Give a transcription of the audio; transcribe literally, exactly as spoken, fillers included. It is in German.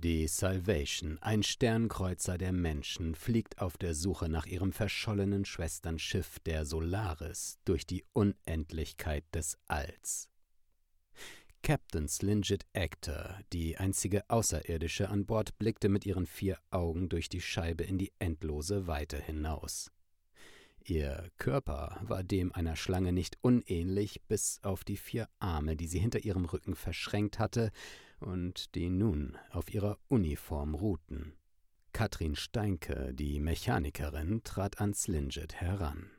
Die Salvation, ein Sternkreuzer der Menschen, fliegt auf der Suche nach ihrem verschollenen Schwesternschiff, der Solaris, durch die Unendlichkeit des Alls. Captain Slinget Ector, die einzige Außerirdische an Bord, blickte mit ihren vier Augen durch die Scheibe in die endlose Weite hinaus. Ihr Körper war dem einer Schlange nicht unähnlich, bis auf die vier Arme, die sie hinter ihrem Rücken verschränkt hatte und die nun auf ihrer Uniform ruhten. Katrin Steinke, die Mechanikerin, trat an Slinget heran.